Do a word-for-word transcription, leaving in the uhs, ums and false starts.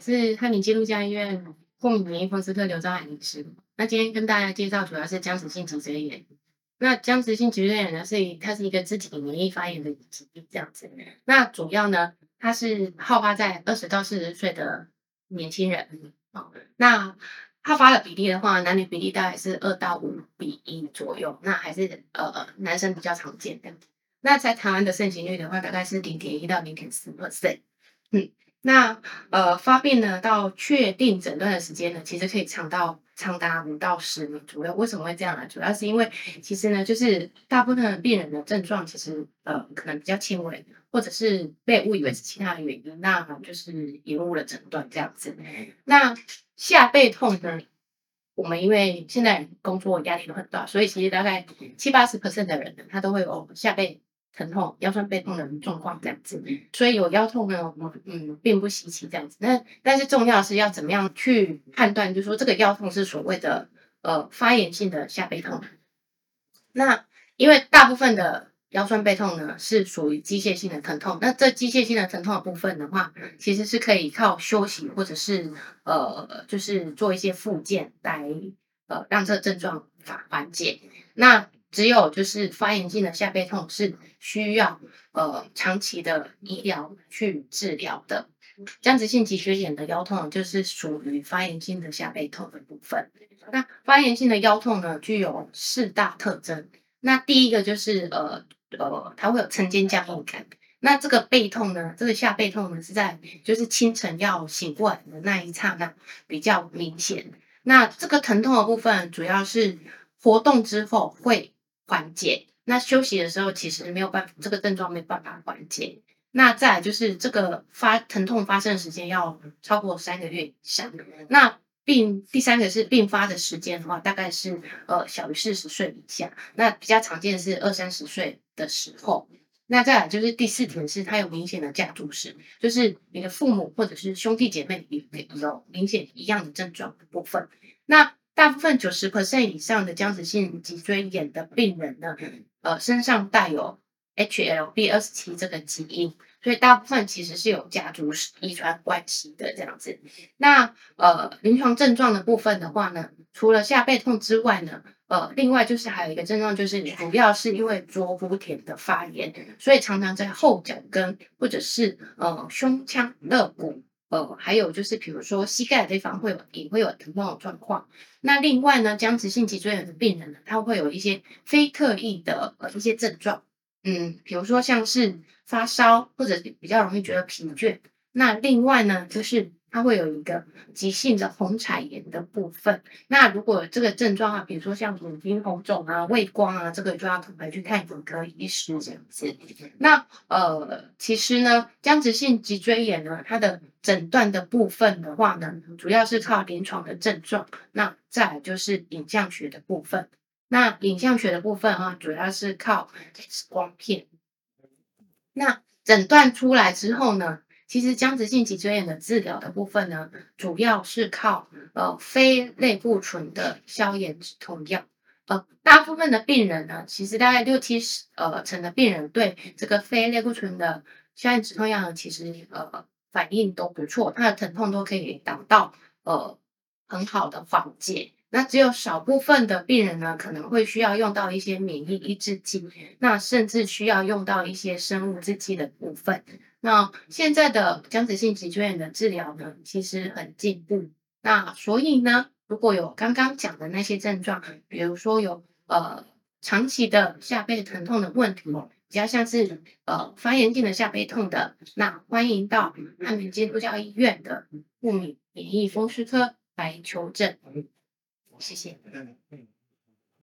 是汉民基督教医院过敏免疫风湿科刘兆涵医师。那今天跟大家介绍主要是僵直性脊椎炎。那僵直性脊椎炎呢，是它是一个肢体免疫发炎的疾病这样子。那主要呢，它是好发在二十到四十岁的年轻人。哦，那好发的比例的话，男女比例大概是二到五比一左右。那还是呃男生比较常见的。那在台湾的盛行率的话，大概是零点一到零点四 percent。嗯，那呃发病呢到确定诊断的时间呢，其实可以长到长达五到十年左右。为什么会这样呢？主要是因为其实呢，就是大部分的病人的症状其实呃可能比较轻微，或者是被误以为是其他的原因，那就是延误了诊断这样子。那下背痛呢？我们因为现在工作压力都很大，所以其实大概七八十 percent 的人呢，他都会有下背疼痛、腰酸背痛的状况这样子。所以有腰痛呢，嗯，并不稀奇这样子。那但是重要的是要怎么样去判断，就是说这个腰痛是所谓的呃发炎性的下背痛。那因为大部分的腰酸背痛呢是属于机械性的疼痛，那这机械性的疼痛的部分的话，其实是可以靠休息或者是呃，就是做一些复健来呃让这个症状缓缓解。那只有就是发炎性的下背痛是需要呃长期的医疗去治疗的。僵直性脊椎炎的腰痛就是属于发炎性的下背痛的部分。那发炎性的腰痛呢，具有四大特征。那第一个就是呃呃，它会有晨间僵硬感。那这个背痛呢，这个下背痛呢，是在就是清晨要醒过来的那一刹那比较明显。那这个疼痛的部分，主要是活动之后会缓解，那休息的时候其实没有办法，这个症状没有办法缓解。那再来就是这个发疼痛发生的时间要超过三个月以上。那并第三个是并发的时间的话，大概是呃小于四十岁以下。那比较常见的是二三十岁的时候。那再来就是第四点是它有明显的家族史，就是你的父母或者是兄弟姐妹有明显一样的症状的部分。那大部分九十 percent 以上的僵直性脊椎炎的病人呢，呃身上带有 H L B 二十七 这个基因，所以大部分其实是有家族遗传关系的这样子。那呃临床症状的部分的话呢，除了下背痛之外呢，呃另外就是还有一个症状就是主要是因为左乳田的发炎，所以常常在后脚跟或者是呃胸腔肋骨。呃，还有就是，比如说膝盖的地方会有也会有疼痛的状况。那另外呢，僵直性脊椎炎的病人呢，他会有一些非特异的呃一些症状。嗯，比如说像是发烧，或者比较容易觉得疲倦。那另外呢，就是它会有一个急性的红彩炎的部分。那如果这个症状啊，比如说像眼睛红肿啊、畏光啊，这个就要赶快去看眼科医师这样子。那呃，其实呢，僵直性脊椎炎呢，它的诊断的部分的话呢，主要是靠临床的症状，那再来就是影像学的部分。那影像学的部分啊，主要是靠 X 光片。那诊断出来之后呢，其实僵直性脊椎炎的治疗的部分呢，主要是靠呃非类固醇的消炎止痛药。呃，大部分的病人呢，其实大概六七十呃成的病人对这个非类固醇的消炎止痛药呢，其实呃反应都不错，它的疼痛都可以达到呃很好的缓解。那只有少部分的病人呢，可能会需要用到一些免疫抑制剂，那甚至需要用到一些生物制剂的部分。那现在的僵直性脊椎炎的治疗呢，其实很进步。那所以呢，如果有刚刚讲的那些症状，比如说有呃长期的下背疼痛的问题，比较像是呃发炎性的下背痛的，那欢迎到汉民基督教医院的过敏免疫风湿科来求诊。谢谢。